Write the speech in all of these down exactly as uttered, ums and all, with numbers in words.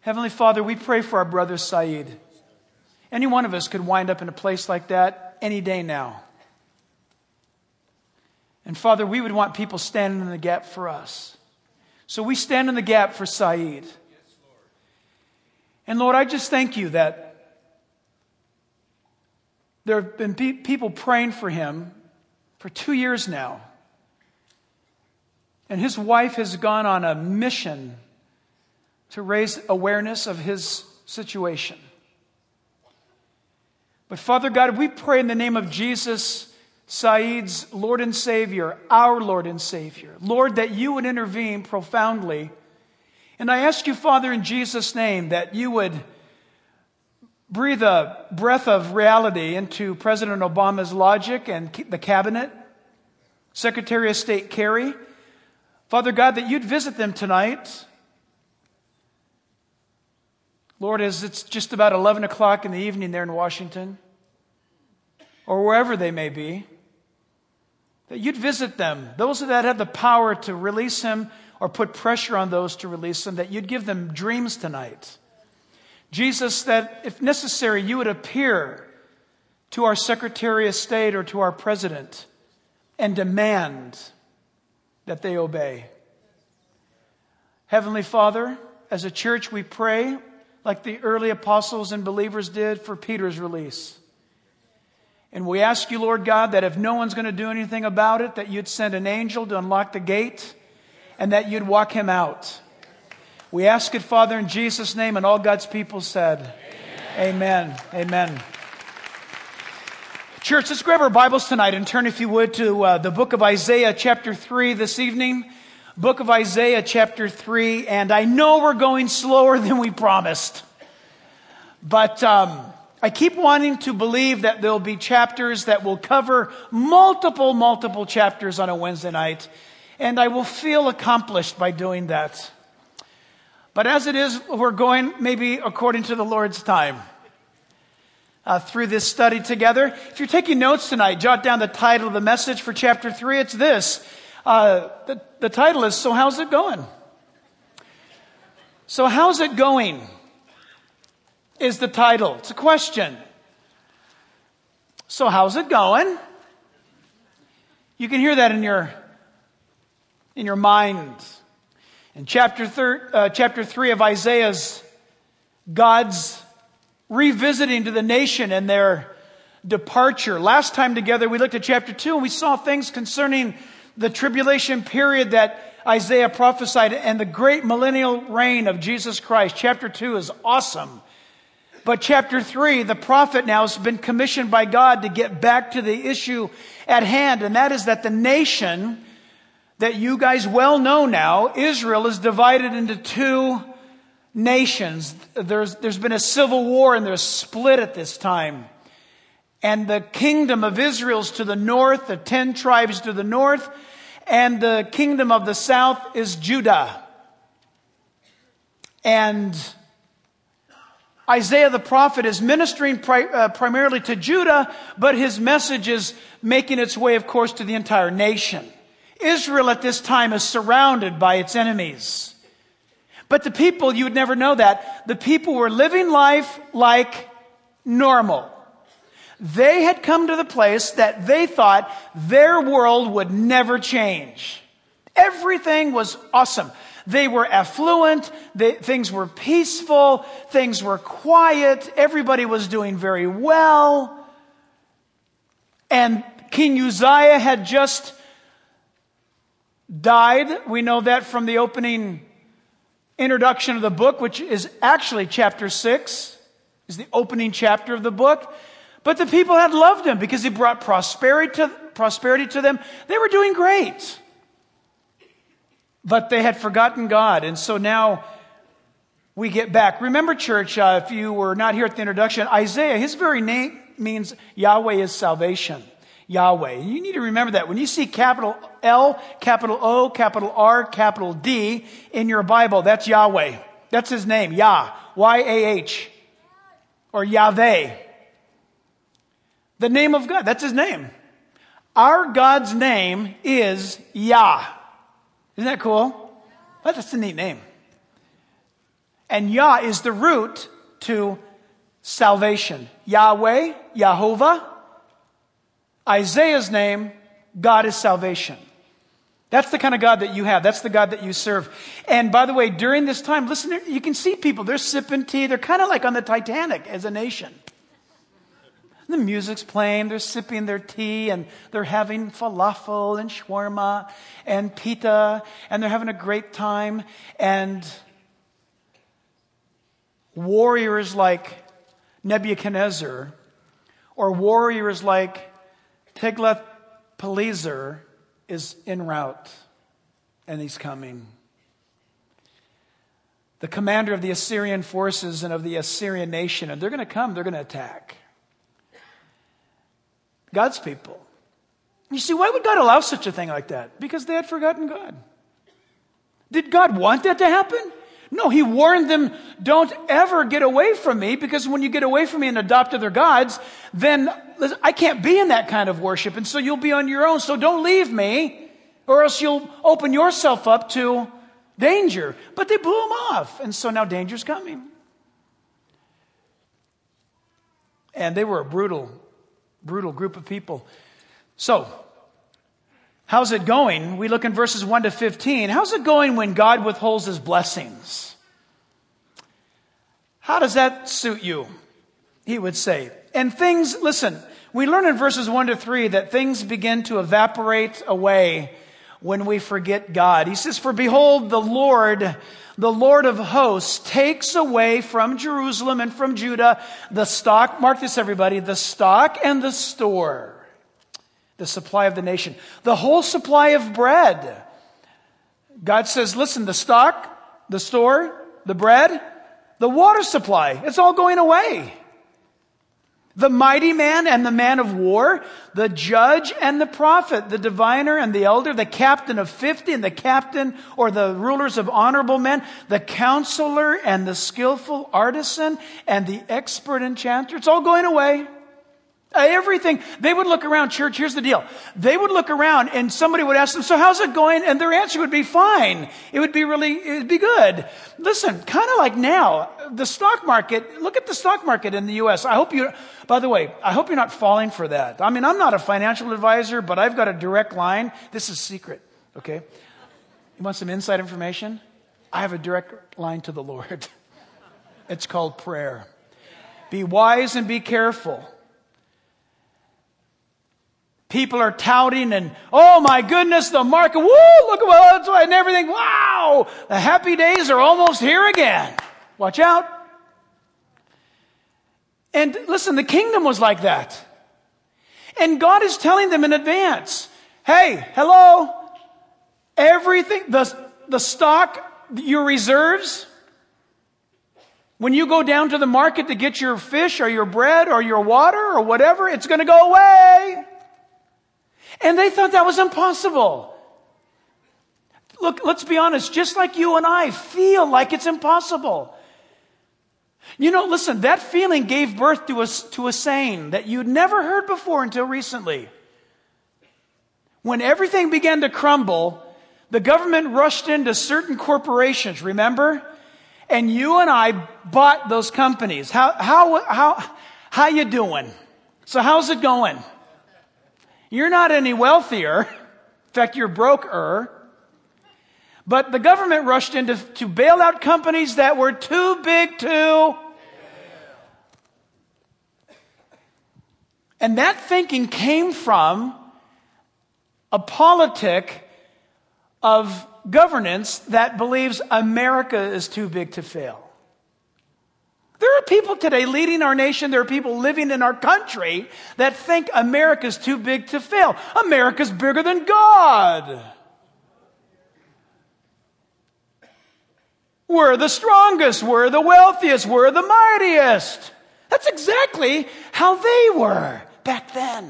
Heavenly Father, we pray for our brother Saeed. Any one of us could wind up in a place like that any day now. And Father, we would want people standing in the gap for us. So we stand in the gap for Saeed. And Lord, I just thank you that there have been pe- people praying for him for two years now. And his wife has gone on a mission to raise awareness of his situation. But Father God, we pray in the name of Jesus, Saeed's Lord and Savior, our Lord and Savior. Lord, that you would intervene profoundly. And I ask you, Father, in Jesus' name, that you would breathe a breath of reality into President Obama's logic and the cabinet, Secretary of State Kerry. Father God, that you'd visit them tonight. Lord, as it's just about eleven o'clock in the evening there in Washington, or wherever they may be, that you'd visit them, those that have the power to release him or put pressure on those to release him, that you'd give them dreams tonight. Jesus, that if necessary, you would appear to our Secretary of State or to our President and demand that they obey. Heavenly Father, as a church we pray like the early apostles and believers did for Peter's release. And we ask you, Lord God, that if no one's going to do anything about it, that you'd send an angel to unlock the gate and that you'd walk him out. We ask it, Father, in Jesus' name, and all God's people said, Amen. Amen. Amen. Church, let's grab our Bibles tonight and turn, if you would, to uh, the book of Isaiah chapter three this evening. Book of Isaiah chapter three, and I know we're going slower than we promised. But um, I keep wanting to believe that there'll be chapters that will cover multiple, multiple chapters on a Wednesday night. And I will feel accomplished by doing that. But as it is, we're going maybe according to the Lord's time uh, through this study together. If you're taking notes tonight, jot down the title of the message for chapter three. It's this. Uh, the, the title is, So How's It Going? So how's it going is the title. It's a question. So how's it going? You can hear that in your in your mind. In chapter thir- uh, chapter three of Isaiah's, God's revisiting to the nation and their departure. Last time together we looked at chapter two and we saw things concerning the tribulation period that Isaiah prophesied and the great millennial reign of Jesus Christ. Chapter two is awesome. But chapter three, the prophet now has been commissioned by God to get back to the issue at hand. And that is that the nation that you guys well know now, Israel, is divided into two nations. There's, there's been a civil war and there's split at this time. And the kingdom of Israel's to the north, the ten tribes to the north, and the kingdom of the south is Judah. And Isaiah the prophet is ministering pri- uh, primarily to Judah, but his message is making its way, of course, to the entire nation. Israel at this time is surrounded by its enemies. But the people, you would never know that, the people were living life like normal. They had come to the place that they thought their world would never change. Everything was awesome. They were affluent. They, things were peaceful. Things were quiet. Everybody was doing very well. And King Uzziah had just died. We know that from the opening introduction of the book, which is actually chapter six, is the opening chapter of the book. But the people had loved him because he brought prosperity to, prosperity to them. They were doing great. But they had forgotten God. And so now we get back. Remember, church, uh, if you were not here at the introduction, Isaiah, his very name means Yahweh is salvation. Yahweh. You need to remember that. When you see capital L, capital O, capital R, capital D in your Bible, that's Yahweh. That's his name, Yah. Y A H. Or Yahweh. The name of God. That's his name. Our God's name is Yah. Isn't that cool? That's a neat name. And Yah is the root to salvation. Yahweh, Yahovah, Isaiah's name, God is salvation. That's the kind of God that you have. That's the God that you serve. And by the way, during this time, listen, you can see people, they're sipping tea. They're kind of like on the Titanic as a nation. The music's playing, they're sipping their tea, and they're having falafel and shawarma and pita, and they're having a great time. And warriors like Nebuchadnezzar, or warriors like Tiglath-Pileser is en route, and he's coming. The commander of the Assyrian forces and of the Assyrian nation, and they're going to come, they're going to attack God's people. You see, why would God allow such a thing like that? Because they had forgotten God. Did God want that to happen? No, he warned them, don't ever get away from me, because when you get away from me and adopt other gods, then I can't be in that kind of worship, and so you'll be on your own. So don't leave me, or else you'll open yourself up to danger. But they blew him off, and so now danger's coming. And they were a brutal, brutal group of people. So, how's it going? We look in verses one to fifteen. How's it going when God withholds his blessings? How does that suit you? He would say. And things, listen, we learn in verses one to three that things begin to evaporate away when we forget God. He says, for behold, the Lord, the Lord of hosts, takes away from Jerusalem and from Judah the stock, mark this everybody, the stock and the store, the supply of the nation, the whole supply of bread. God says, listen, the stock, the store, the bread, the water supply, it's all going away. The mighty man and the man of war, the judge and the prophet, the diviner and the elder, the captain of fifty and the captain or the rulers of honorable men, the counselor and the skillful artisan and the expert enchanter. It's all going away. Everything. They would look around, church, here's the deal. They would look around and somebody would ask them, so how's it going? And their answer would be fine. It would be really, it would be good. Listen, kind of like now, the stock market, look at the stock market in the U S. I hope you, by the way, I hope you're not falling for that. I mean, I'm not a financial advisor, but I've got a direct line. This is secret, okay? You want some inside information? I have a direct line to the Lord. It's called prayer. Be wise and be careful. People are touting and, oh my goodness, the market, woo, look at what's and everything. Wow, the happy days are almost here again. Watch out. And listen, the kingdom was like that. And God is telling them in advance, hey, hello, everything, the, the stock, your reserves, when you go down to the market to get your fish or your bread or your water or whatever, it's going to go away. And they thought that was impossible. Look, let's be honest, just like you and I feel like it's impossible. You know, listen, that feeling gave birth to a, to a saying that you'd never heard before until recently. When everything began to crumble, the government rushed into certain corporations, remember? And you and I bought those companies. How, how, how, how you doing? So how's it going? You're not any wealthier. In fact, you're broker. But the government rushed in to, to bail out companies that were too big to. And that thinking came from a politic of governance that believes America is too big to fail. There are people today leading our nation, there are people living in our country that think America's too big to fail. America's bigger than God. We're the strongest, we're the wealthiest, we're the mightiest. That's exactly how they were back then.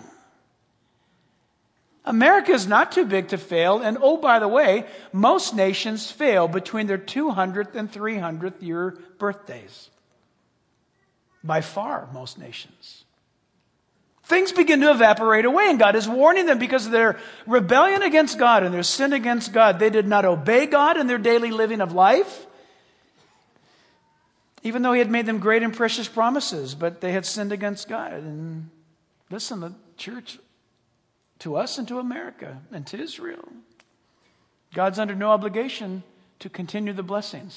America is not too big to fail, and oh, by the way, most nations fail between their two hundredth and three hundredth year birthdays. By far, most nations. Things begin to evaporate away, and God is warning them because of their rebellion against God and their sin against God. They did not obey God in their daily living of life. even though he had made them great and precious promises, but they had sinned against God. And listen, the church, to us and to America and to Israel, God's under no obligation to continue the blessings.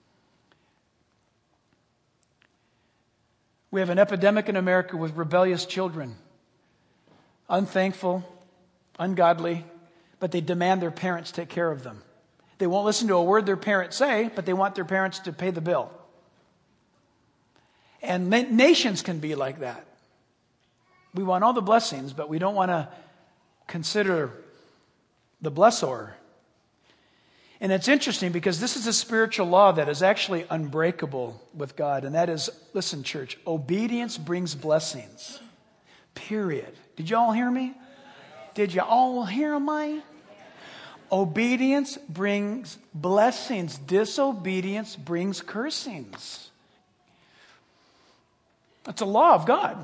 We have an epidemic in America with rebellious children, unthankful, ungodly, but they demand their parents take care of them. They won't listen to a word their parents say, but they want their parents to pay the bill. And na- nations can be like that. We want all the blessings, but we don't want to consider the blessor. And it's interesting because this is a spiritual law that is actually unbreakable with God. And that is, listen, church, obedience brings blessings. Period. Did you all hear me? Did you all hear me? Obedience brings blessings. Disobedience brings cursings. It's a law of God.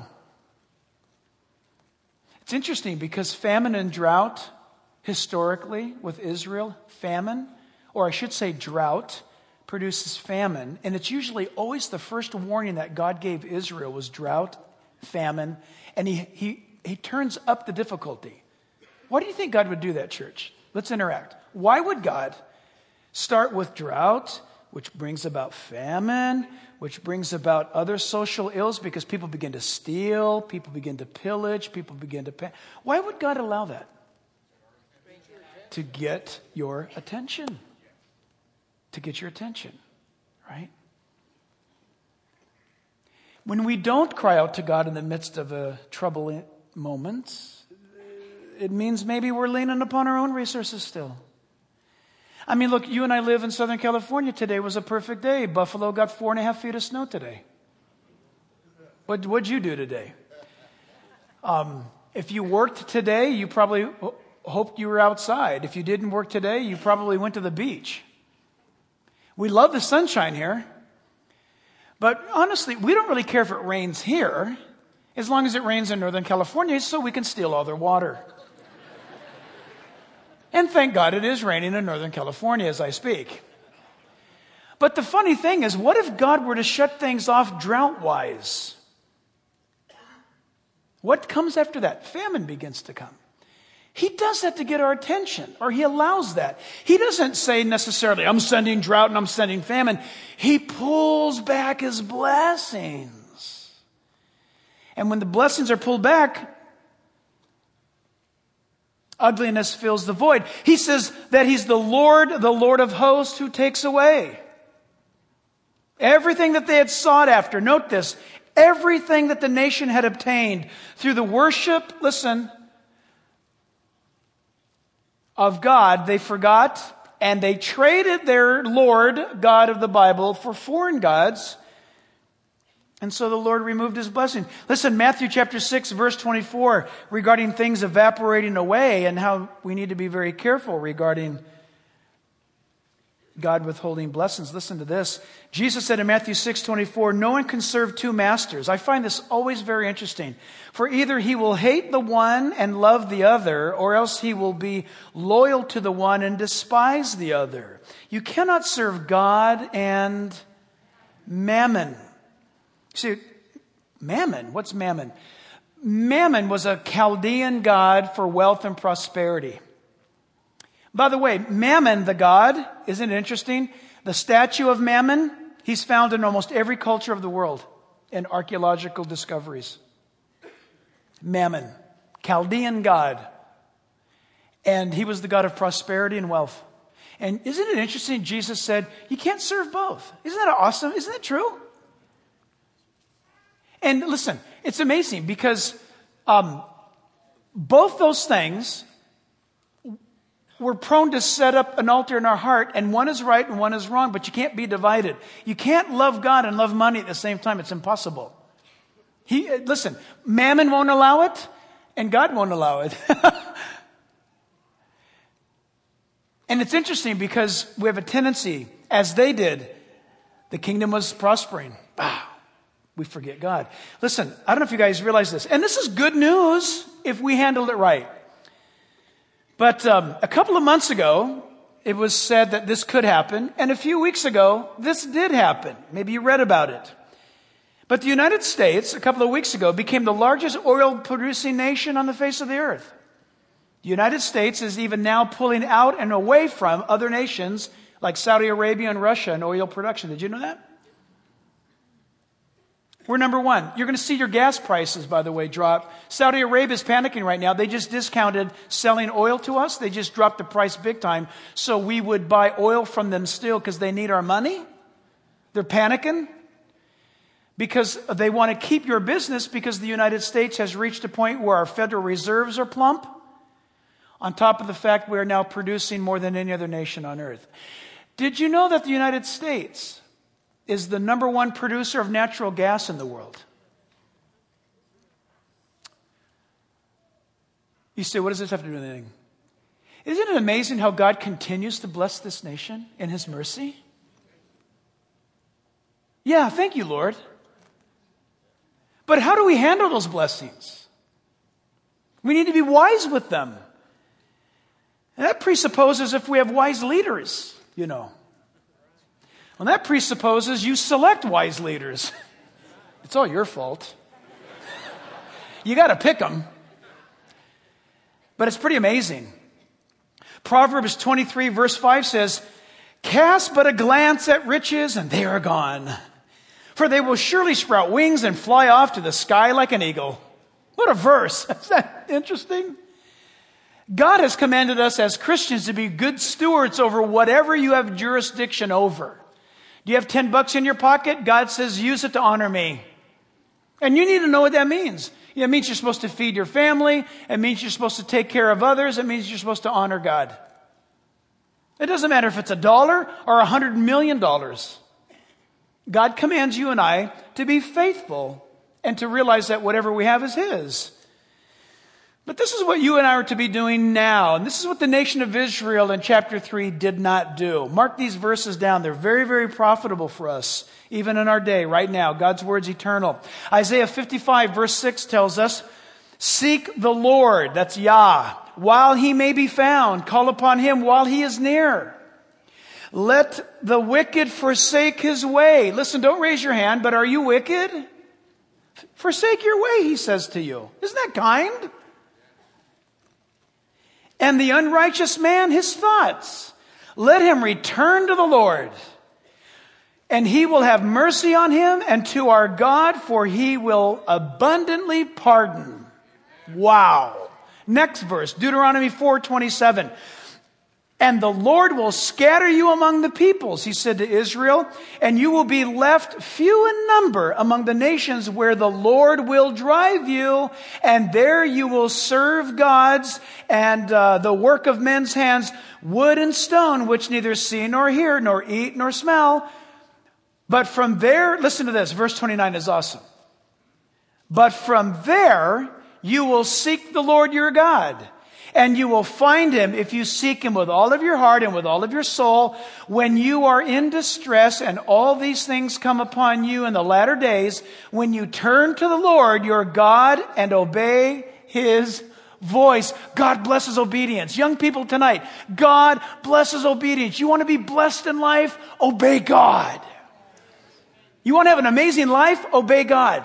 It's interesting because famine and drought, historically with Israel, famine, or I should say drought, produces famine. And it's usually always the first warning that God gave Israel was drought, famine, and he, he, he turns up the difficulty. Why do you think God would do that, church? Let's interact. Why would God start with drought, which brings about famine, which brings about other social ills because people begin to steal, people begin to pillage, people begin to pay. Why would God allow that? To get your attention. To get your attention, right? When we don't cry out to God in the midst of a troubling moment, it means maybe we're leaning upon our own resources still. I mean, look, you and I live in Southern California. Today was a perfect day. Buffalo got four and a half feet of snow today. What, what'd you do today? Um, if you worked today, you probably ho- hoped you were outside. If you didn't work today, you probably went to the beach. We love the sunshine here. But honestly, we don't really care if it rains here, as long as it rains in Northern California so we can steal all their water. And thank God it is raining in Northern California as I speak. But the funny thing is, what if God were to shut things off drought-wise? What comes after that? Famine begins to come. He does that to get our attention, or he allows that. He doesn't say necessarily, I'm sending drought and I'm sending famine. He pulls back his blessings. And when the blessings are pulled back, ugliness fills the void. He says that he's the Lord, the Lord of hosts who takes away everything that they had sought after. Note this, everything that the nation had obtained through the worship, listen, of God, they forgot and they traded their Lord, God of the Bible, for foreign gods. And so the Lord removed his blessing. Listen, Matthew chapter six, verse twenty-four, regarding things evaporating away and how we need to be very careful regarding God withholding blessings. Listen to this. Jesus said in Matthew six twenty-four, no one can serve two masters. I find this always very interesting. For either he will hate the one and love the other, or else he will be loyal to the one and despise the other. You cannot serve God and mammon. See, mammon, what's mammon? Mammon was a Chaldean god for wealth and prosperity. By the way, Mammon, the god, isn't it interesting? The statue of Mammon, he's found in almost every culture of the world in archaeological discoveries. Mammon, Chaldean god. And he was the god of prosperity and wealth. And isn't it interesting? Jesus said, you can't serve both. Isn't that awesome? Isn't that true? And listen, it's amazing because um, both those things, we're prone to set up an altar in our heart, and one is right and one is wrong, but you can't be divided. You can't love God and love money at the same time. It's impossible. He, listen, Mammon won't allow it, and God won't allow it. And it's interesting because we have a tendency, as they did, the kingdom was prospering. Wow. We forget God. Listen, I don't know if you guys realize this, and this is good news if we handled it right. But um, a couple of months ago, it was said that this could happen. And a few weeks ago, this did happen. Maybe you read about it. But the United States, a couple of weeks ago, became the largest oil-producing nation on the face of the earth. The United States is even now pulling out and away from other nations like Saudi Arabia and Russia in oil production. Did you know that? We're number one. You're going to see your gas prices, by the way, drop. Saudi Arabia is panicking right now. They just discounted selling oil to us. They just dropped the price big time. So we would buy oil from them still because they need our money. They're panicking because they want to keep your business because the United States has reached a point where our Federal Reserves are plump. On top of the fact we are now producing more than any other nation on earth. Did you know that the United States is the number one producer of natural gas in the world? You say, what does this have to do with anything? Isn't it amazing how God continues to bless this nation in His mercy? Yeah, thank you, Lord. But how do we handle those blessings? We need to be wise with them. And that presupposes if we have wise leaders, you know. Well, that presupposes you select wise leaders. It's all your fault. You got to pick them. But it's pretty amazing. Proverbs twenty-three verse five says, "Cast but a glance at riches and they are gone. For they will surely sprout wings and fly off to the sky like an eagle." What a verse. Isn't that interesting? God has commanded us as Christians to be good stewards over whatever you have jurisdiction over. Do you have ten bucks in your pocket? God says, use it to honor me. And you need to know what that means. It means you're supposed to feed your family. It means you're supposed to take care of others. It means you're supposed to honor God. It doesn't matter if it's a dollar or a hundred million dollars. God commands you and I to be faithful and to realize that whatever we have is His. But this is what you and I are to be doing now. And this is what the nation of Israel in chapter three did not do. Mark these verses down. They're very, very profitable for us, even in our day, right now. God's word's eternal. Isaiah fifty-five verse six tells us, "Seek the Lord," that's Yah, "while He may be found. Call upon Him while He is near. Let the wicked forsake his way." Listen, don't raise your hand, but are you wicked? Forsake your way, He says to you. Isn't that kind? "And the unrighteous man his thoughts. Let him return to the Lord, and He will have mercy on him, and to our God, for He will abundantly pardon." Wow. Next verse, Deuteronomy four twenty-seven. "And the Lord will scatter you among the peoples," He said to Israel, "and you will be left few in number among the nations where the Lord will drive you, and there you will serve gods and uh, the work of men's hands, wood and stone, which neither see nor hear, nor eat nor smell. But from there," listen to this, verse twenty-nine is awesome. "But from there you will seek the Lord your God. And you will find Him if you seek Him with all of your heart and with all of your soul. When you are in distress and all these things come upon you in the latter days, when you turn to the Lord your God and obey His voice." God blesses obedience. Young people tonight, God blesses obedience. You want to be blessed in life? Obey God. You want to have an amazing life? Obey God.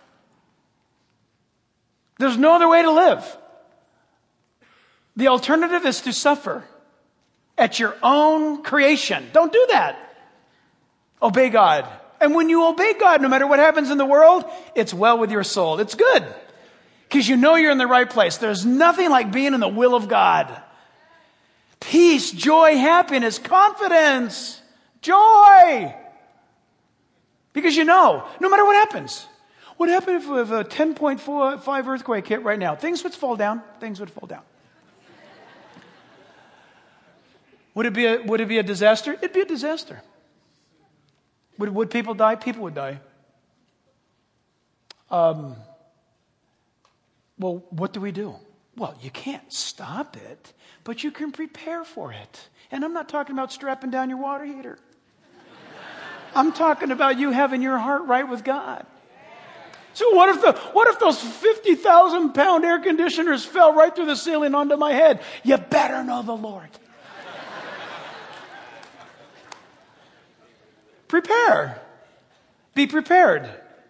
There's no other way to live. The alternative is to suffer at your own creation. Don't do that. Obey God. And when you obey God, no matter what happens in the world, it's well with your soul. It's good. Because you know you're in the right place. There's nothing like being in the will of God. Peace, joy, happiness, confidence, joy. Because you know, no matter what happens. What happened if, if a ten point five earthquake hit right now? Things would fall down. Things would fall down. Would it be a, would it be a disaster? It'd be a disaster. Would, would people die? People would die. Um, well, what do we do? Well, you can't stop it, but you can prepare for it. And I'm not talking about strapping down your water heater. I'm talking about you having your heart right with God. So what if the what if those fifty thousand pound air conditioners fell right through the ceiling onto my head? You better know the Lord. prepare. Be prepared.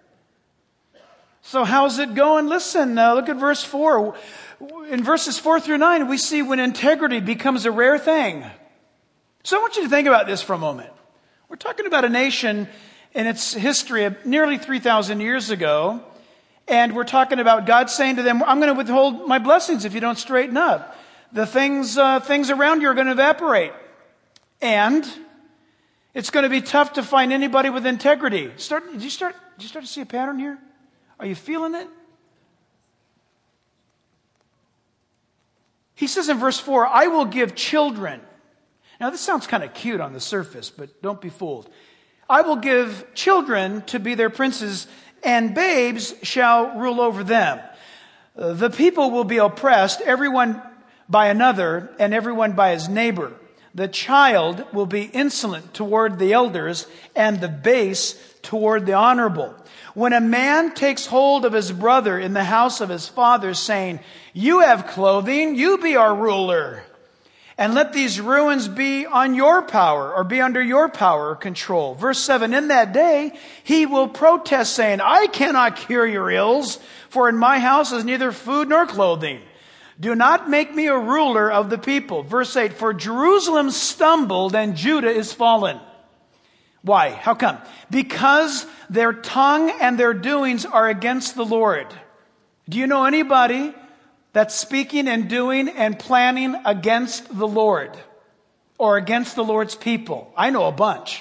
So how's it going? Listen, uh, look at verse four. In verses four through nine, we see when integrity becomes a rare thing. So I want you to think about this for a moment. We're talking about a nation in its history of nearly three thousand years ago. And we're talking about God saying to them, I'm going to withhold my blessings if you don't straighten up. The things, uh, things around you are going to evaporate. And it's going to be tough to find anybody with integrity. Start, did you start, did you start to see a pattern here? Are you feeling it? He says in verse four, I will give children. Now this sounds kind of cute on the surface, but don't be fooled. I will give children to be their princes, and babes shall rule over them. Uh, the people will be oppressed, everyone by another, and everyone by his neighbor. The child will be insolent toward the elders, and the base toward the honorable. When a man takes hold of his brother in the house of his father, saying, you have clothing, you be our ruler. And let these ruins be on your power, or be under your power or control. Verse seven, in that day he will protest, saying, I cannot cure your ills, for in my house is neither food nor clothing. Do not make me a ruler of the people. Verse eight, for Jerusalem stumbled and Judah is fallen. Why? How come? Because their tongue and their doings are against the Lord. Do you know anybody that's speaking and doing and planning against the Lord or against the Lord's people? I know a bunch.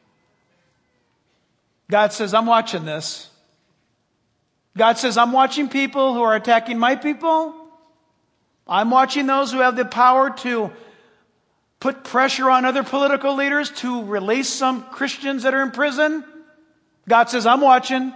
God says, I'm watching this. God says, I'm watching people who are attacking my people. I'm watching those who have the power to put pressure on other political leaders to release some Christians that are in prison. God says, I'm watching.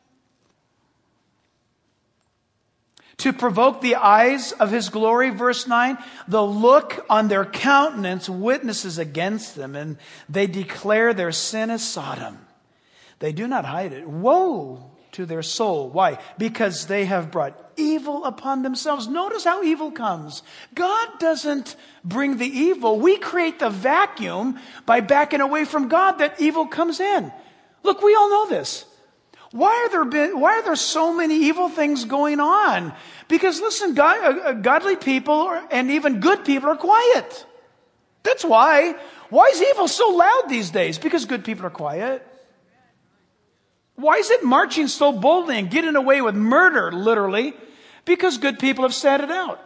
To provoke the eyes of his glory, verse nine, the look on their countenance witnesses against them, and they declare their sin as Sodom. They do not hide it. Woe to their soul. Why? Because they have brought evil upon themselves. Notice how evil comes. God doesn't bring the evil. We create the vacuum by backing away from God that evil comes in. Look, we all know this. Why are there been, why are there so many evil things going on? Because listen, God, uh, godly people and even good people are quiet. That's why. Why is evil so loud these days? Because good people are quiet. Why is it marching so boldly and getting away with murder, literally? Because good people have sat it out.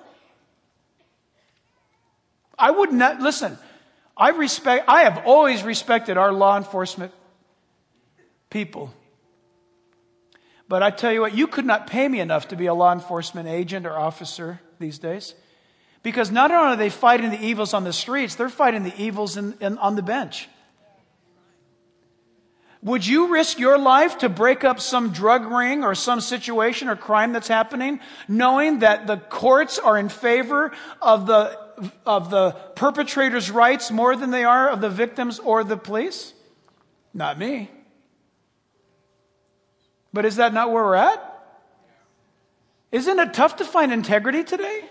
I would not, listen, I respect, I have always respected our law enforcement people. But I tell you what, you could not pay me enough to be a law enforcement agent or officer these days. Because not only are they fighting the evils on the streets, they're fighting the evils in, in, on the bench. Would you risk your life to break up some drug ring or some situation or crime that's happening, knowing that the courts are in favor of the, of the perpetrator's rights more than they are of the victims or the police? Not me. But is that not where we're at? Isn't it tough to find integrity today?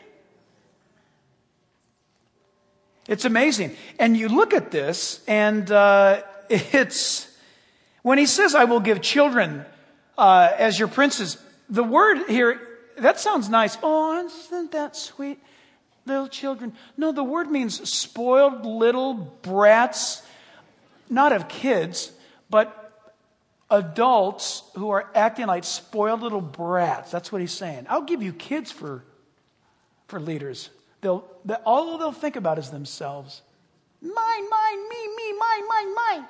It's amazing. And you look at this, and uh, it's, when he says, I will give children uh, as your princes, the word here, that sounds nice. Oh, isn't that sweet? Little children. No, the word means spoiled little brats, not of kids, but adults who are acting like spoiled little brats. That's what he's saying. I'll give you kids for, for leaders. They'll, they, all they'll think about is themselves. Mine, mine, me, me, mine, mine, mine.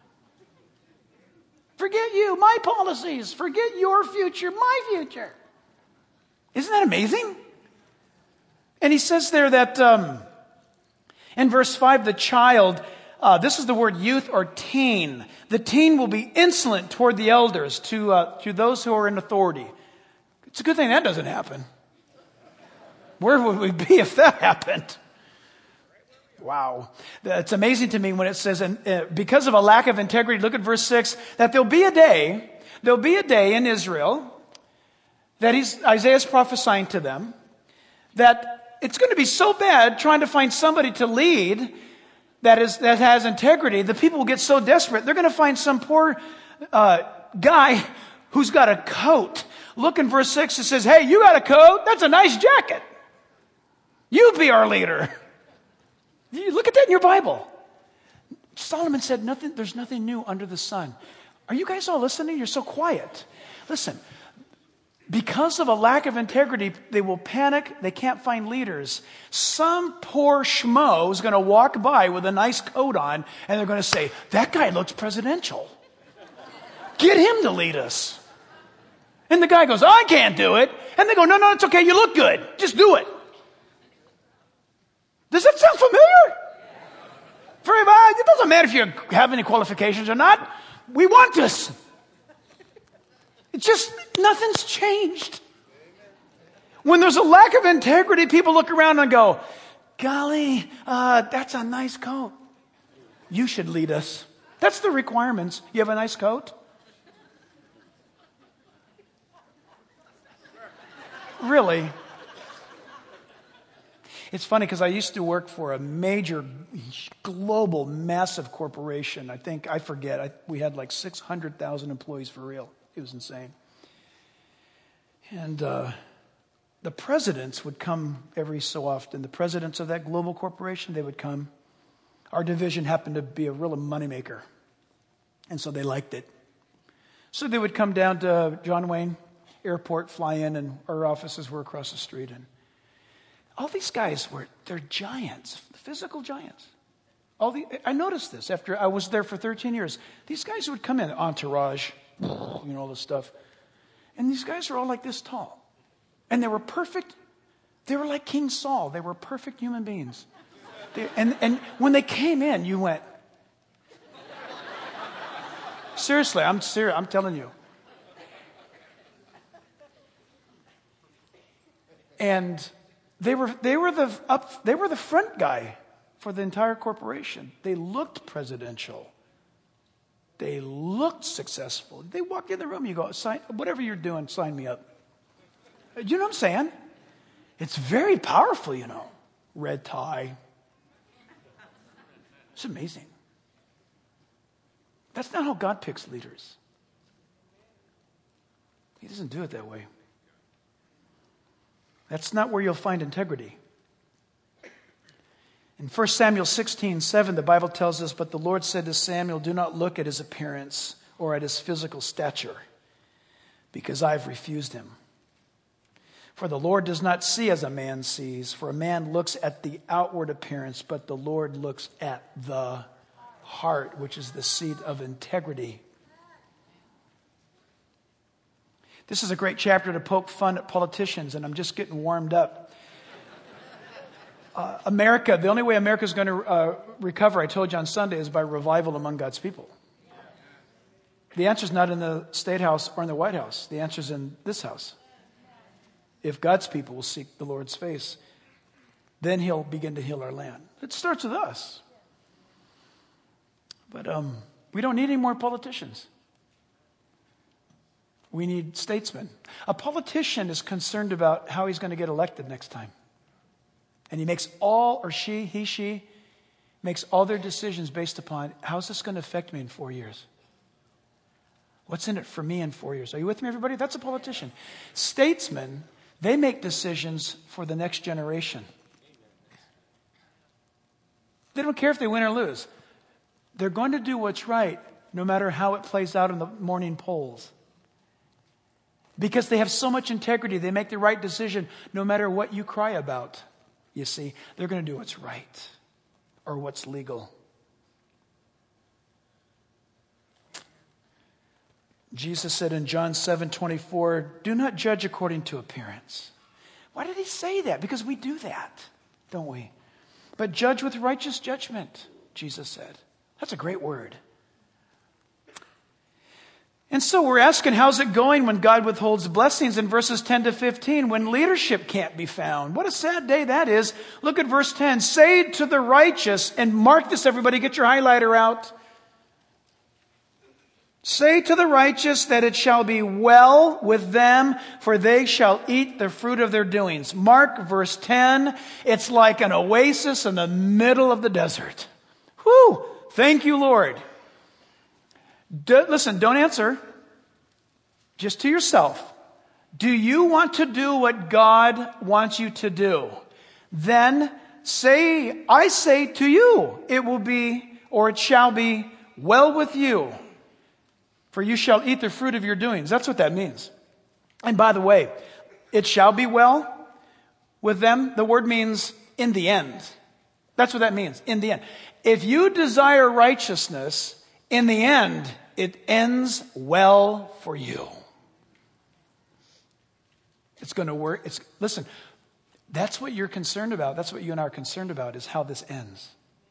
Forget you, my policies. Forget your future, my future. Isn't that amazing? And he says there that um, in verse five, the child, uh, this is the word youth or teen. The teen will be insolent toward the elders, to uh, to those who are in authority. It's a good thing that doesn't happen. Where would we be if that happened? Wow. It's amazing to me when it says, and uh, because of a lack of integrity, look at verse six, that there'll be a day, there'll be a day in Israel that he's, Isaiah's prophesying to them, that it's going to be so bad trying to find somebody to lead that is that has integrity, the people will get so desperate, they're going to find some poor uh, guy who's got a coat. Look in verse six, it says, hey, you got a coat? That's a nice jacket. You be our leader. You look at that in your Bible. Solomon said, "Nothing. There's nothing new under the sun." Are you guys all listening? You're so quiet. Listen, because of a lack of integrity, they will panic. They can't find leaders. Some poor schmo is going to walk by with a nice coat on, and they're going to say, that guy looks presidential. Get him to lead us. And the guy goes, I can't do it. And they go, no, no, it's okay. You look good. Just do it. Does that sound familiar? Very bad. It doesn't matter if you have any qualifications or not. We want this. It's just, nothing's changed. When there's a lack of integrity, people look around and go, golly, uh, that's a nice coat. You should lead us. That's the requirements. You have a nice coat? Really? It's funny because I used to work for a major, global, massive corporation. I think, I forget, I, we had like six hundred thousand employees for real. It was insane. And uh, the presidents would come every so often. The presidents of that global corporation, they would come. Our division happened to be a real moneymaker. And so they liked it. So they would come down to John Wayne Airport, fly in, and our offices were across the street. And all these guys were, they're giants, physical giants. All the, I noticed this after I was there for thirteen years. These guys would come in, entourage, you know, all this stuff. And these guys are all like this tall. And they were perfect. They were like King Saul. They were perfect human beings. They, and, and when they came in, you went, seriously, I'm serious. I'm telling you. And They were they were the up they were the front guy for the entire corporation. They looked presidential. They looked successful. They walked in the room. You go, sign whatever you're doing. Sign me up. You know what I'm saying? It's very powerful. You know, red tie. It's amazing. That's not how God picks leaders. He doesn't do it that way. That's not where you'll find integrity. In First Samuel sixteen seven, the Bible tells us, but the Lord said to Samuel, do not look at his appearance or at his physical stature, because I've refused him. For the Lord does not see as a man sees, for a man looks at the outward appearance, but the Lord looks at the heart, which is the seat of integrity. This is a great chapter to poke fun at politicians, and I'm just getting warmed up. Uh, America, the only way America is going to uh, recover, I told you on Sunday, is by revival among God's people. The answer is not in the State House or in the White House. The answer is in this house. If God's people will seek the Lord's face, then he'll begin to heal our land. It starts with us. But um, we don't need any more politicians. We need statesmen. A politician is concerned about how he's going to get elected next time. And he makes all, or she, he, she, makes all their decisions based upon, how's this going to affect me in four years? What's in it for me in four years? Are you with me, everybody? That's a politician. Statesmen, they make decisions for the next generation. They don't care if they win or lose. They're going to do what's right, no matter how it plays out in the morning polls. Because they have so much integrity, they make the right decision no matter what you cry about. You see, they're going to do what's right or what's legal. Jesus said in John seven twenty-four, do not judge according to appearance. Why did he say that? Because we do that, don't we? But judge with righteous judgment, Jesus said. That's a great word. And so we're asking, how's it going when God withholds blessings in verses ten to fifteen, when leadership can't be found? What a sad day that is. Look at verse ten. Say to the righteous, and mark this, everybody, get your highlighter out. Say to the righteous that it shall be well with them, for they shall eat the fruit of their doings. Mark verse ten. It's like an oasis in the middle of the desert. Whew! Thank you, Lord. Do, listen, don't answer. Just to yourself. Do you want to do what God wants you to do? Then say, I say to you, it will be, or it shall be well with you. For you shall eat the fruit of your doings. That's what that means. And by the way, it shall be well with them. The word means in the end. That's what that means, in the end. If you desire righteousness, in the end, it ends well for you. It's going to work. It's, listen, that's what you're concerned about. That's what you and I are concerned about, is how this ends.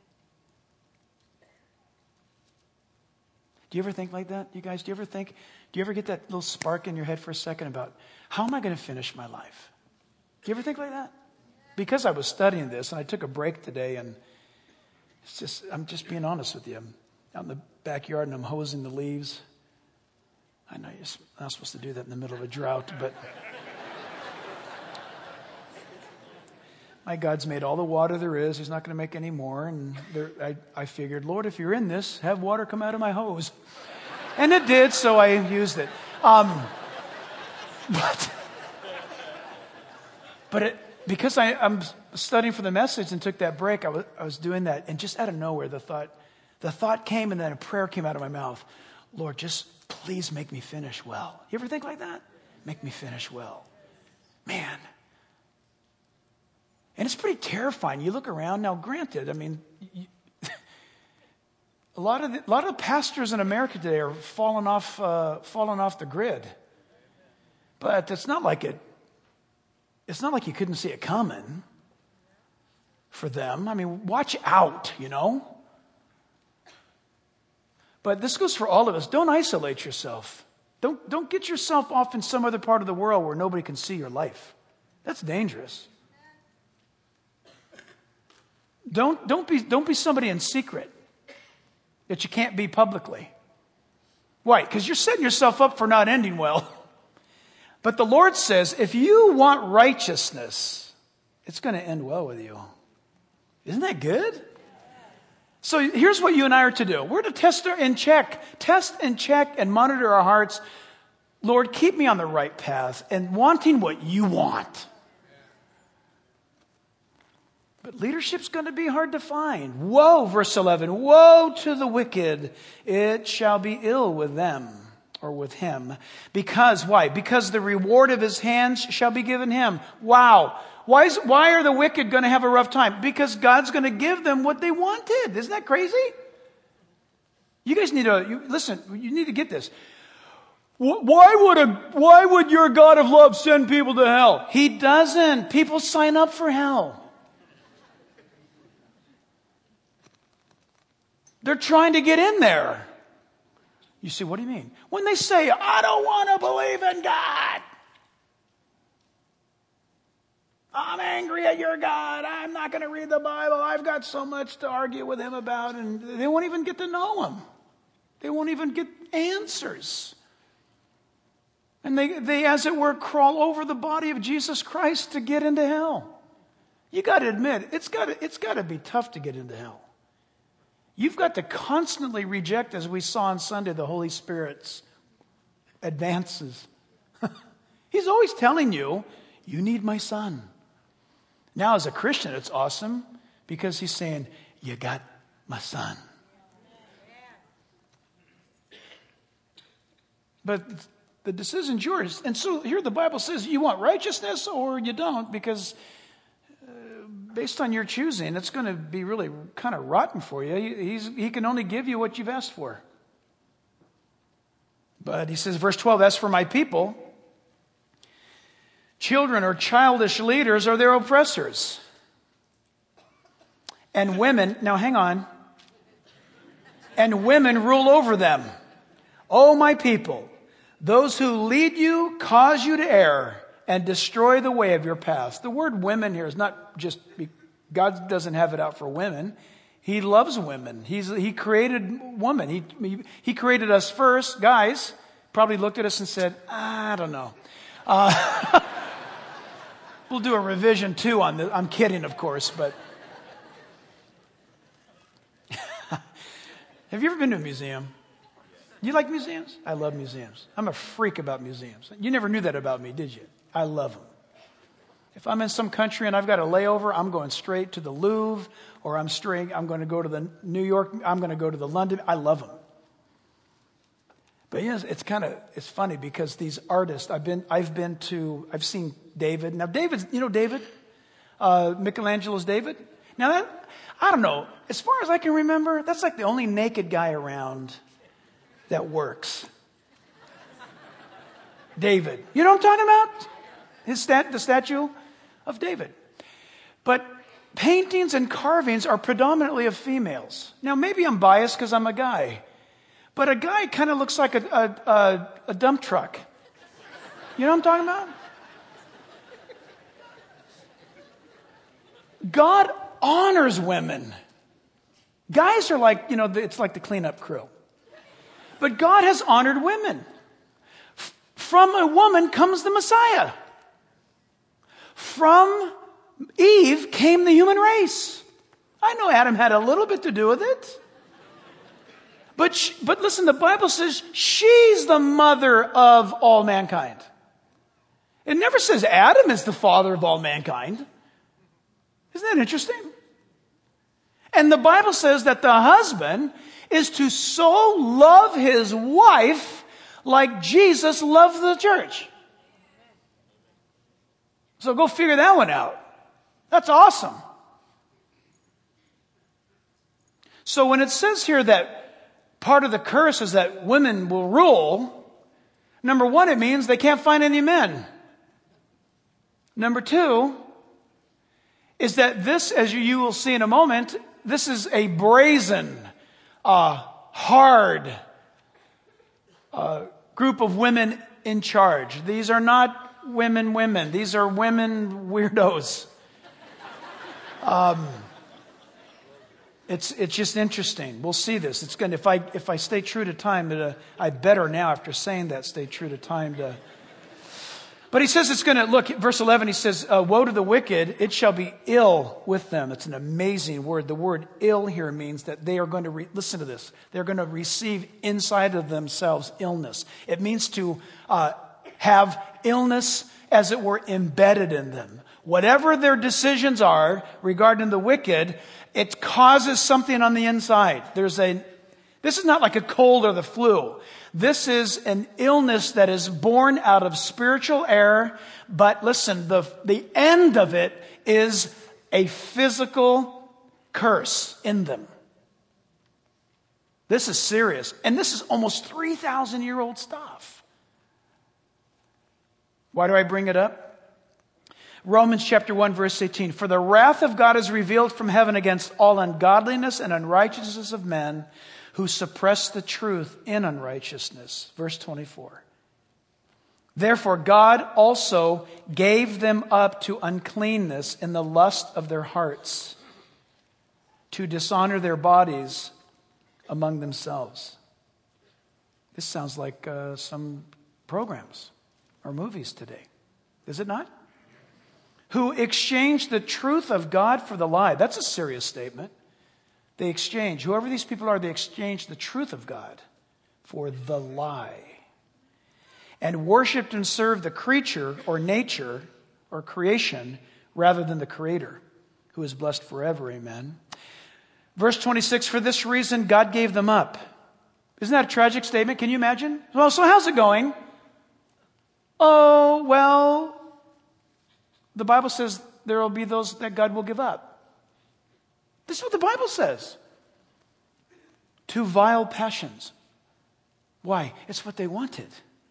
Do you ever think like that, you guys? Do you ever think, do you ever get that little spark in your head for a second about, how am I going to finish my life? Do you ever think like that? Because I was studying this and I took a break today, and it's just, I'm just being honest with you. I'm out in the backyard and I'm hosing the leaves. I know you're not supposed to do that in the middle of a drought, but my God's made all the water there is. He's not going to make any more. And there, I, I figured, Lord, if you're in this, have water come out of my hose. And it did, so I used it. Um, but but it, because I, I'm studying for the message and took that break, I was, I was doing that. And just out of nowhere, the thought, the thought came, and then a prayer came out of my mouth. Lord, just please make me finish well. You ever think like that? Make me finish well. Man. And it's pretty terrifying. You look around now. Granted, I mean, you, a lot of the, a lot of the pastors in America today are falling off, uh, falling off the grid. But it's not like it. It's not like you couldn't see it coming for them. I mean, watch out, you know. But this goes for all of us. Don't isolate yourself. Don't don't get yourself off in some other part of the world where nobody can see your life. That's dangerous. Don't, don't be, don't be somebody in secret that you can't be publicly. Why? Because you're setting yourself up for not ending well. But the Lord says, if you want righteousness, it's going to end well with you. Isn't that good? So here's what you and I are to do. We're to test and check. Test and check and monitor our hearts. Lord, keep me on the right path and wanting what you want. But leadership's going to be hard to find. Woe, verse eleven, woe to the wicked. It shall be ill with them, or with him. Because, why? Because the reward of his hands shall be given him. Wow. Why is, why are the wicked going to have a rough time? Because God's going to give them what they wanted. Isn't that crazy? You guys need to, you, listen, you need to get this. Why would a, why would your God of love send people to hell? He doesn't. People sign up for hell. They're trying to get in there. You see, what do you mean? When they say, I don't want to believe in God. I'm angry at your God. I'm not going to read the Bible. I've got so much to argue with him about. And they won't even get to know him. They won't even get answers. And they, they, as it were, crawl over the body of Jesus Christ to get into hell. You got to admit, it's got to, it's got to be tough to get into hell. You've got to constantly reject, as we saw on Sunday, the Holy Spirit's advances. He's always telling you, you need my son. Now, as a Christian, it's awesome because he's saying, you got my son. But the decision's yours. And so here the Bible says you want righteousness or you don't, because based on your choosing, it's going to be really kind of rotten for you. He's, he can only give you what you've asked for. But he says, verse twelve, as for my people, children or childish leaders are their oppressors. And women, now hang on, and women rule over them. O my people, those who lead you cause you to err and destroy the way of your paths. The word women here is not just, God doesn't have it out for women. He loves women. He's, he created woman. He, he, he created us first. Guys probably looked at us and said, I don't know. Uh, we'll do a revision two on this. I'm kidding, of course, but Have you ever been to a museum? You like museums? I love museums. I'm a freak about museums. You never knew that about me, did you? I love them. If I'm in some country and I've got a layover, I'm going straight to the Louvre, or I'm straight, I'm going to go to the New York, I'm going to go to the London. I love them. But you know, it's kind of, it's funny because these artists, I've been, I've been to, I've seen David. Now David, you know David? Uh, Michelangelo's David? Now that, I don't know, as far as I can remember, that's like the only naked guy around that works. David. You know what I'm talking about? His stat, the statue of David. But paintings and carvings are predominantly of females. Now maybe I'm biased because I'm a guy. But a guy kind of looks like a, a, a, a dump truck. You know what I'm talking about? God honors women. Guys are like, you know, it's like the cleanup crew. But God has honored women. F- from a woman comes the Messiah. From Eve came the human race. I know Adam had a little bit to do with it. But, she, but listen, the Bible says she's the mother of all mankind. It never says Adam is the father of all mankind. Isn't that interesting? And the Bible says that the husband is to so love his wife like Jesus loved the church. So go figure that one out. That's awesome. So when it says here that part of the curse is that women will rule, number one, it means they can't find any men. Number two is that this, as you, you will see in a moment, this is a brazen, uh, hard uh, group of women in charge. These are not women women. These are women weirdos. Um, it's it's just interesting. We'll see this. It's going. If I if I stay true to time, it, uh, I better now after saying that stay true to time to. But he says it's going to, look, verse eleven, he says, uh, woe to the wicked, it shall be ill with them. It's an amazing word. The word ill here means that they are going to, re- listen to this, they're going to receive inside of themselves illness. It means to uh, have illness, as it were, embedded in them. Whatever their decisions are regarding the wicked, it causes something on the inside. There's a, this is not like a cold or the flu. This is an illness that is born out of spiritual error. But listen, the, the end of it is a physical curse in them. This is serious. And this is almost three thousand year old stuff. Why do I bring it up? Romans chapter one, verse eighteen. For the wrath of God is revealed from heaven against all ungodliness and unrighteousness of men, who suppress the truth in unrighteousness. Verse twenty-four. Therefore God also gave them up to uncleanness in the lust of their hearts, to dishonor their bodies among themselves. This sounds like uh, some programs or movies today. Is it not? Who exchanged the truth of God for the lie. That's a serious statement. They exchange, whoever these people are, they exchange the truth of God for the lie. And worshiped and served the creature or nature or creation rather than the Creator, who is blessed forever. Amen. Verse twenty-six, for this reason God gave them up. Isn't that a tragic statement? Can you imagine? Well, so how's it going? Oh, well, the Bible says there will be those that God will give up. This is what the Bible says. To vile passions. Why? It's what they wanted.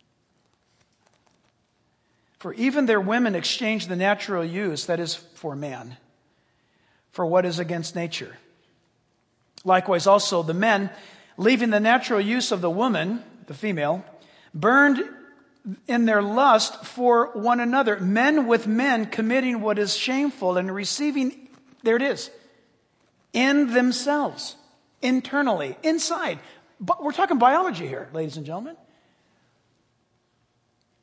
For even their women exchanged the natural use, that is for man, for what is against nature. Likewise also the men, leaving the natural use of the woman, the female, burned in their lust for one another. Men with men committing what is shameful and receiving, there it is, in themselves, internally, inside. But we're talking biology here, ladies and gentlemen.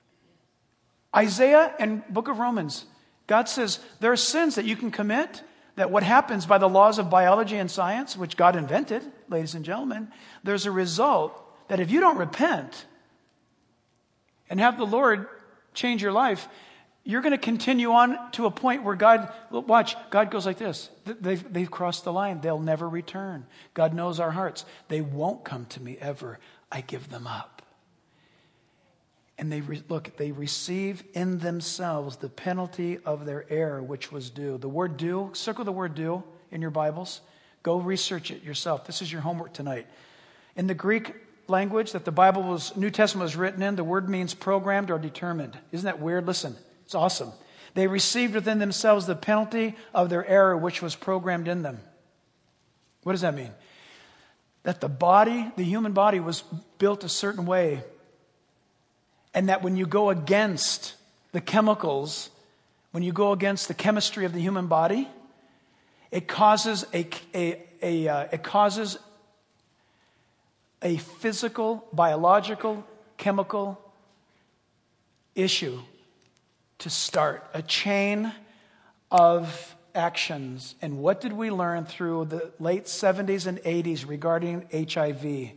Isaiah and book of Romans, God says there are sins that you can commit that what happens by the laws of biology and science, which God invented, ladies and gentlemen, there's a result that if you don't repent and have the Lord change your life, you're going to continue on to a point where God, watch, God goes like this. They've, they've crossed the line. They'll never return. God knows our hearts. They won't come to me ever. I give them up. And they re, look, they receive in themselves the penalty of their error, which was due. The word due, circle the word due in your Bibles. Go research it yourself. This is your homework tonight. In the Greek language that the Bible was, New Testament was written in, the word means programmed or determined. Isn't that weird? Listen, it's awesome. They received within themselves the penalty of their error, which was programmed in them. What does that mean? That the body, the human body, was built a certain way. And that when you go against the chemicals, when you go against the chemistry of the human body, it causes a, a, a uh, it causes a physical, biological, chemical issue to start, a chain of actions. And what did we learn through the late seventies and eighties regarding H I V?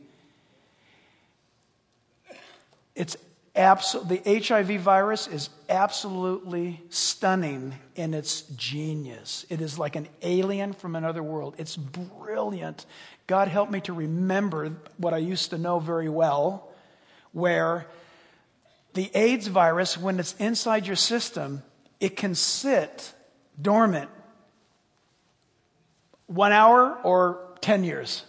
It's absolutely, the H I V virus is absolutely stunning in its genius. It is like an alien from another world. It's brilliant. God help me to remember what I used to know very well, where the AIDS virus, when it's inside your system, it can sit dormant one hour or ten years.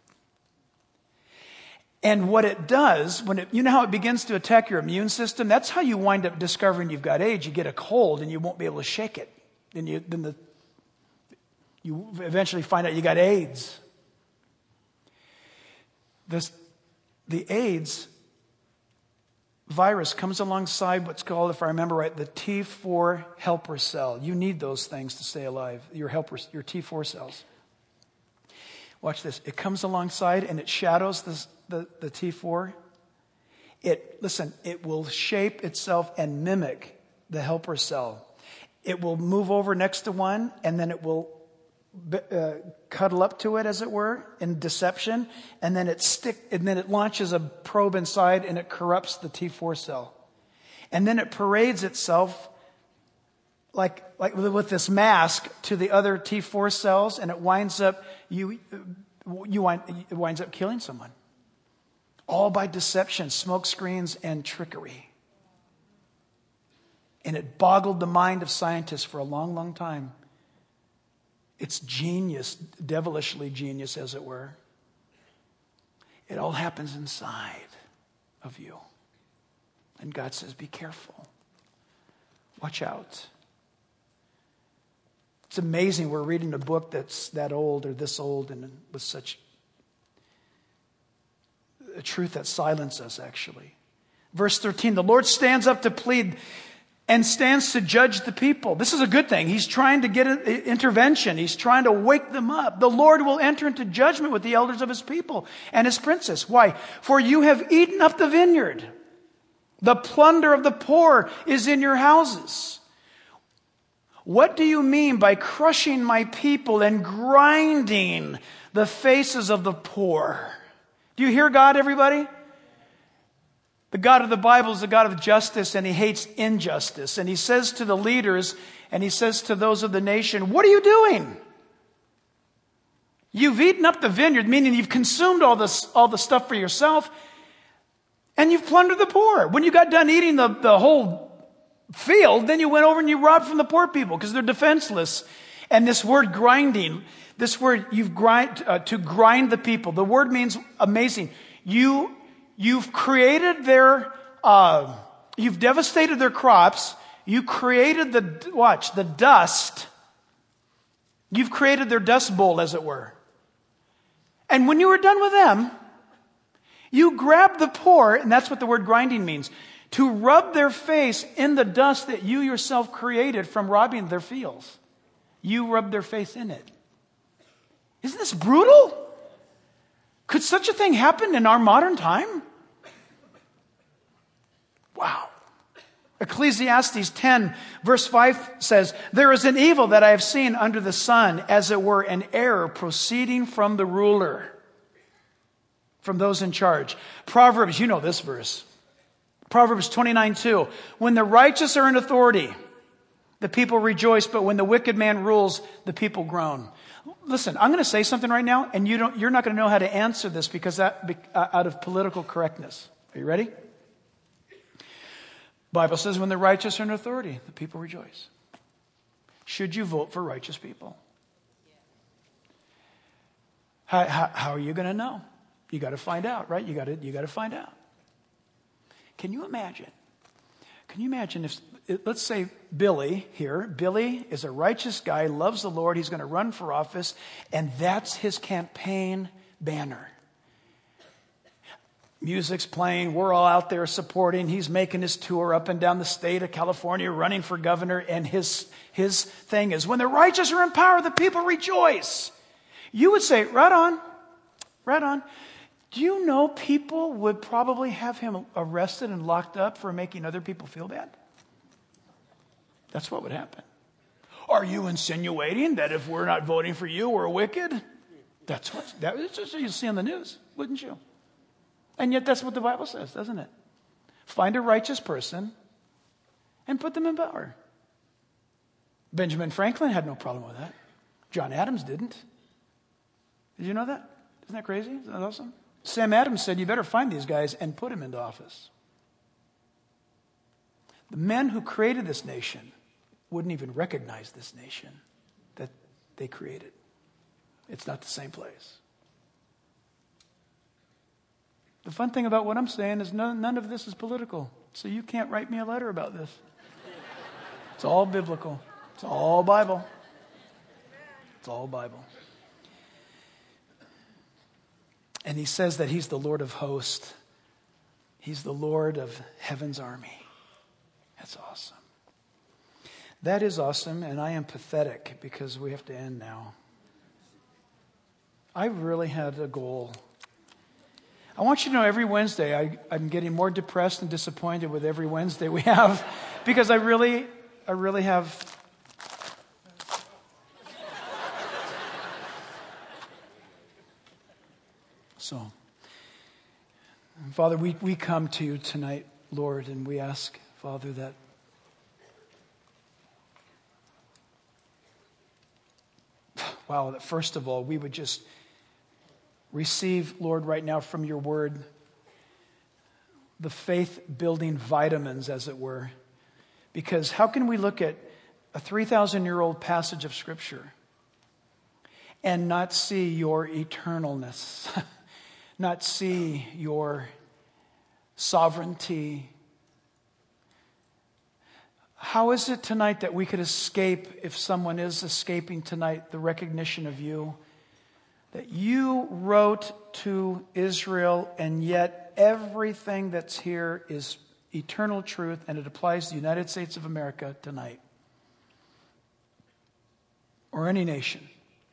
And what it does, when it, you know how it begins to attack your immune system? That's how you wind up discovering you've got AIDS. You get a cold and you won't be able to shake it. Then you, then the, you eventually find out you got AIDS. This, the AIDS virus comes alongside what's called, if I remember right, the T four helper cell. You need those things to stay alive, your helpers, your T four cells. Watch this. It comes alongside and it shadows this, the, the T four. It, listen, it will shape itself and mimic the helper cell. It will move over next to one and then it will uh, cuddle up to it, as it were, in deception. And then it stick, and then it launches a probe inside and it corrupts the T four cell. And then it parades itself like, like with this mask to the other T four cells, and it winds up, you, you wind, it winds up killing someone. All by deception, smoke screens, and trickery. And it boggled the mind of scientists for a long, long time. It's genius, devilishly genius, as it were. It all happens inside of you. And God says, be careful. Watch out. It's amazing we're reading a book that's that old or this old and with such a truth that silences us, actually. Verse thirteen, the Lord stands up to plead and stands to judge the people. This is a good thing. He's trying to get an intervention. He's trying to wake them up. The Lord will enter into judgment with the elders of his people and his princes. Why? For you have eaten up the vineyard. The plunder of the poor is in your houses. What do you mean by crushing my people and grinding the faces of the poor? Do you hear God, everybody? The God of the Bible is the God of justice, and he hates injustice. And he says to the leaders, and he says to those of the nation, what are you doing? You've eaten up the vineyard, meaning you've consumed all this, all the stuff for yourself, and you've plundered the poor. When you got done eating the, the whole field, then you went over and you robbed from the poor people because they're defenseless. And this word grinding, this word, you've grind, uh, to grind the people. The word means amazing. You You've created their, uh, you've devastated their crops. You created the, watch, the dust. You've created their dust bowl, as it were. And when you were done with them, you grabbed the poor, and that's what the word grinding means, to rub their face in the dust that you yourself created from robbing their fields. You rubbed their face in it. Isn't this brutal? Could such a thing happen in our modern time? Wow. Ecclesiastes ten, verse five says, there is an evil that I have seen under the sun, as it were an error proceeding from the ruler, from those in charge. Proverbs, you know this verse. Proverbs twenty-nine two. When the righteous are in authority, the people rejoice, but when the wicked man rules, the people groan. Listen, I'm going to say something right now, and you don't, you're not going to know how to answer this because that, uh, out of political correctness. Are you ready? Bible says when the righteous are in authority, the people rejoice. Should you vote for righteous people? How, how, how are you going to know? You got to find out, right? You got to you got to find out. Can you imagine? Can you imagine if, let's say Billy here, Billy is a righteous guy, loves the Lord, he's going to run for office, and that's his campaign banner. Music's playing, we're all out there supporting, he's making his tour up and down the state of California, running for governor, and his, his thing is, when the righteous are in power, the people rejoice. You would say, right on, right on. Do you know people would probably have him arrested and locked up for making other people feel bad? That's what would happen. Are you insinuating that if we're not voting for you, we're wicked? That's what that's just what you see on the news, wouldn't you? And yet that's what the Bible says, doesn't it? Find a righteous person and put them in power. Benjamin Franklin had no problem with that. John Adams didn't. Did you know that? Isn't that crazy? Isn't that awesome? Sam Adams said, you better find these guys and put them into office. The men who created this nation wouldn't even recognize this nation that they created. It's not the same place. The fun thing about what I'm saying is none, none of this is political. So you can't write me a letter about this. It's all biblical. It's all Bible. It's all Bible. And he says that he's the Lord of hosts. He's the Lord of heaven's army. That's awesome. That is awesome, and I am pathetic because we have to end now. I really had a goal. I want you to know every Wednesday I, I'm getting more depressed and disappointed with every Wednesday we have because I really, I really have... So, Father, we, we come to you tonight, Lord, and we ask, Father, that wow, that first of all, we would just receive, Lord, right now from your word, the faith-building vitamins, as it were. Because how can we look at a three thousand year old passage of Scripture and not see your eternalness? Not see your sovereignty. How is it tonight that we could escape, if someone is escaping tonight, the recognition of you? That you wrote to Israel, and yet everything that's here is eternal truth, and it applies to the United States of America tonight. Or any nation.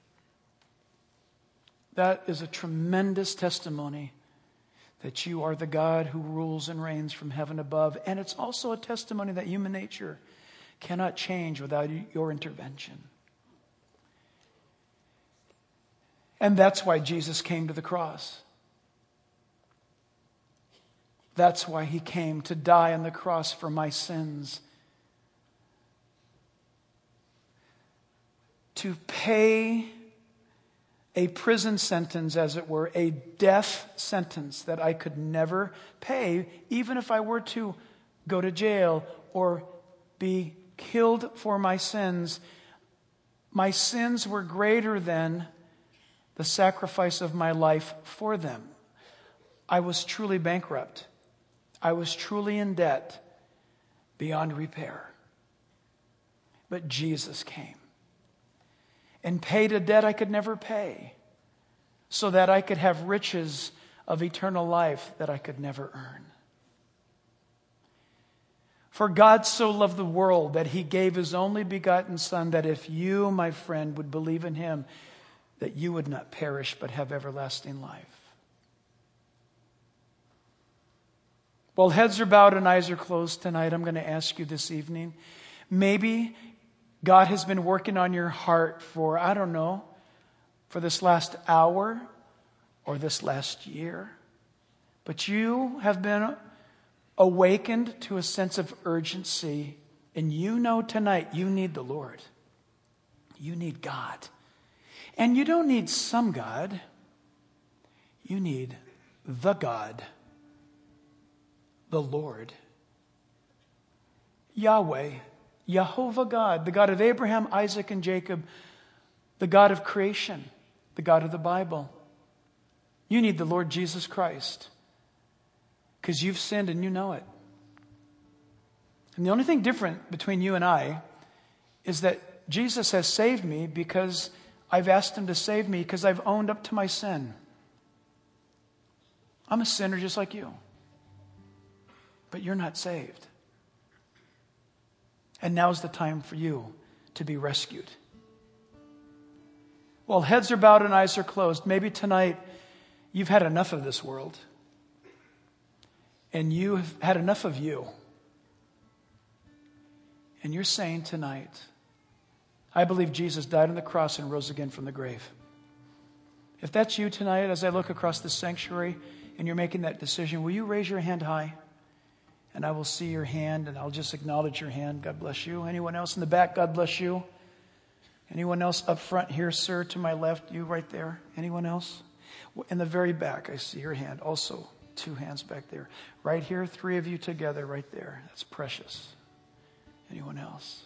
That is a tremendous testimony that you are the God who rules and reigns from heaven above. And it's also a testimony that human nature cannot change without your intervention. And that's why Jesus came to the cross. That's why he came to die on the cross for my sins. To pay a prison sentence, as it were, a death sentence that I could never pay, even if I were to go to jail or be killed for my sins. My sins were greater than the sacrifice of my life for them. I was truly bankrupt. I was truly in debt beyond repair. But Jesus came and paid a debt I could never pay, so that I could have riches of eternal life that I could never earn. For God so loved the world that he gave his only begotten Son, that if you, my friend, would believe in him, that you would not perish but have everlasting life. While heads are bowed and eyes are closed tonight, I'm going to ask you this evening, maybe God has been working on your heart for, I don't know, for this last hour or this last year. But you have been awakened to a sense of urgency, and you know tonight you need the Lord. You need God. And you don't need some God. You need the God, the Lord, Yahweh, Jehovah God, the God of Abraham, Isaac, and Jacob, the God of creation, the God of the Bible. You need the Lord Jesus Christ because you've sinned and you know it. And the only thing different between you and I is that Jesus has saved me because I've asked him to save me because I've owned up to my sin. I'm a sinner just like you. But you're not saved. And now's the time for you to be rescued. While heads are bowed and eyes are closed, maybe tonight you've had enough of this world. And you have had enough of you. And you're saying tonight, I believe Jesus died on the cross and rose again from the grave. If that's you tonight, as I look across the sanctuary and you're making that decision, will you raise your hand high? And I will see your hand and I'll just acknowledge your hand. God bless you. Anyone else in the back? God bless you. Anyone else up front here, sir, to my left? You right there. Anyone else? In the very back, I see your hand. Also, two hands back there. Right here, three of you together right there. That's precious. Anyone else?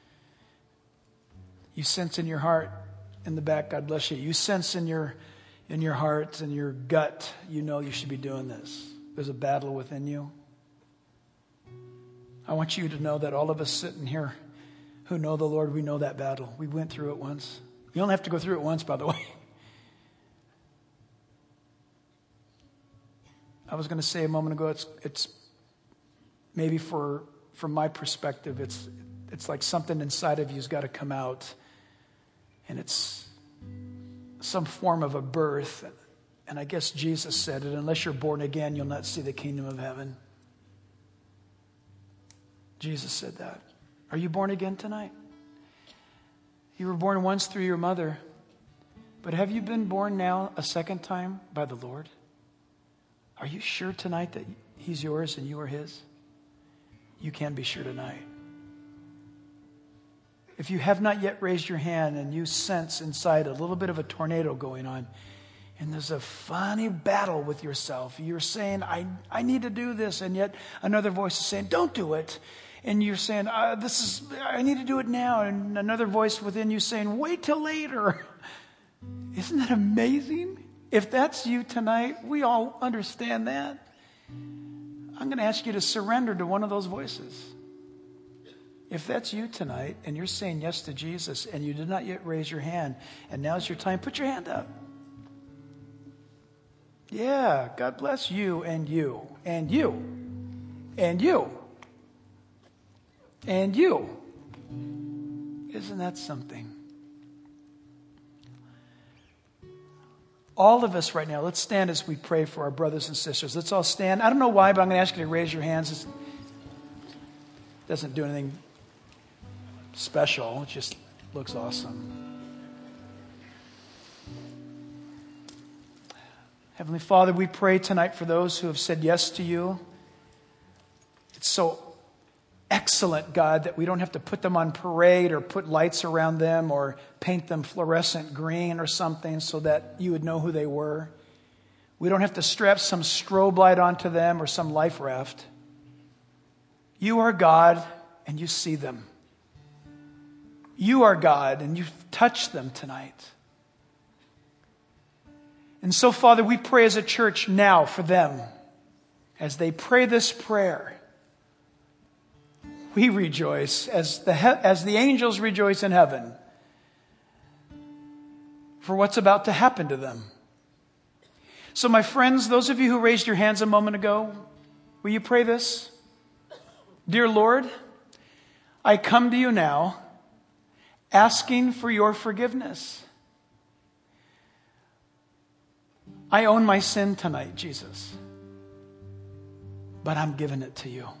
You sense in your heart, in the back, God bless you. You sense in your in your heart and your gut, you know you should be doing this. There's a battle within you. I want you to know that all of us sitting here who know the Lord, we know that battle. We went through it once. You don't have to go through it once, by the way. I was going to say a moment ago, it's it's maybe for from my perspective, it's it's like something inside of you's got to come out. And it's some form of a birth. And I guess Jesus said it, unless you're born again, you'll not see the kingdom of heaven. Jesus said that. Are you born again tonight? You were born once through your mother. But have you been born now a second time by the Lord? Are you sure tonight that he's yours and you are his? You can be sure tonight. If you have not yet raised your hand and you sense inside a little bit of a tornado going on, and there's a funny battle with yourself. You're saying, I, I need to do this, and yet another voice is saying, don't do it. And you're saying, uh, this is I need to do it now. And another voice within you saying, wait till later. Isn't that amazing? If that's you tonight, we all understand that. I'm going to ask you to surrender to one of those voices. If that's you tonight and you're saying yes to Jesus and you did not yet raise your hand and now's your time, put your hand up. Yeah, God bless you and you and you and you and you. Isn't that something? All of us right now, let's stand as we pray for our brothers and sisters. Let's all stand. I don't know why, but I'm going to ask you to raise your hands. It doesn't do anything special. It just looks awesome. Heavenly Father, we pray tonight for those who have said yes to you. It's so excellent, God, that we don't have to put them on parade or put lights around them or paint them fluorescent green or something so that you would know who they were. We don't have to strap some strobe light onto them or some life raft. You are God and you see them. You are God and you touch them tonight. And so, Father, we pray as a church now for them. As they pray this prayer, we rejoice as the, he- as the angels rejoice in heaven for what's about to happen to them. So, my friends, those of you who raised your hands a moment ago, will you pray this? Dear Lord, I come to you now asking for your forgiveness. I own my sin tonight, Jesus. but I'm giving it to you.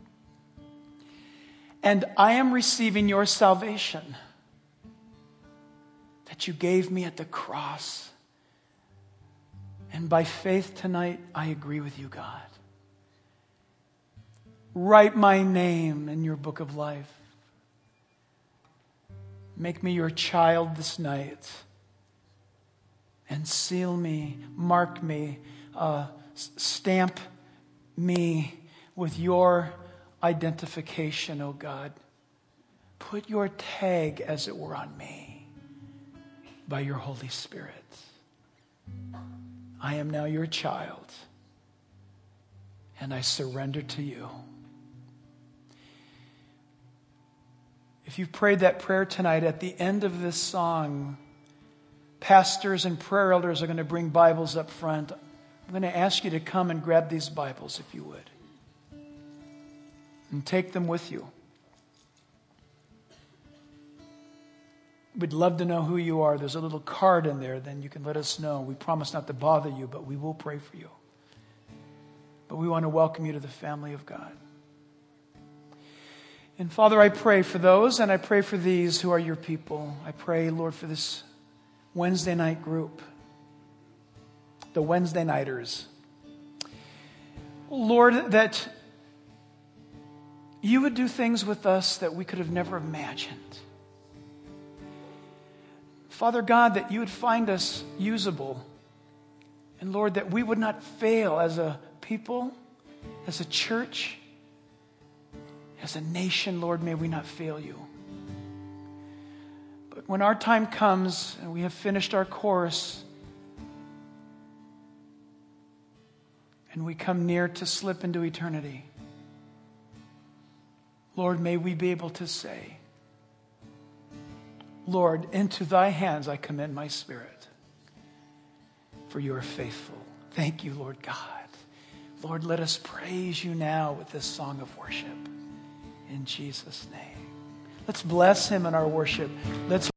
And I am receiving your salvation that you gave me at the cross. And by faith tonight, I agree with you, God. Write my name in your book of life. Make me your child this night. And seal me, mark me, uh, stamp me with your identification, oh God. Put your tag, as it were, on me by your Holy Spirit. I am now your child, and I surrender to you. If you've prayed that prayer tonight, at the end of this song, pastors and prayer elders are going to bring Bibles up front. I'm going to ask you to come and grab these Bibles, if you would, and take them with you. We'd love to know who you are. There's a little card in there, then you can let us know. We promise not to bother you, but we will pray for you. But we want to welcome you to the family of God. And Father, I pray for those, and I pray for these who are your people. I pray, Lord, for this Wednesday night group, the Wednesday nighters. Lord, that you would do things with us that we could have never imagined. Father God, that you would find us usable. And Lord, that we would not fail as a people, as a church, as a nation. Lord, may we not fail you. But when our time comes and we have finished our course and we come near to slip into eternity, Lord, may we be able to say, Lord, into thy hands I commend my spirit, for you are faithful. Thank you, Lord God. Lord, let us praise you now with this song of worship. In Jesus' name. Let's bless him in our worship. Let's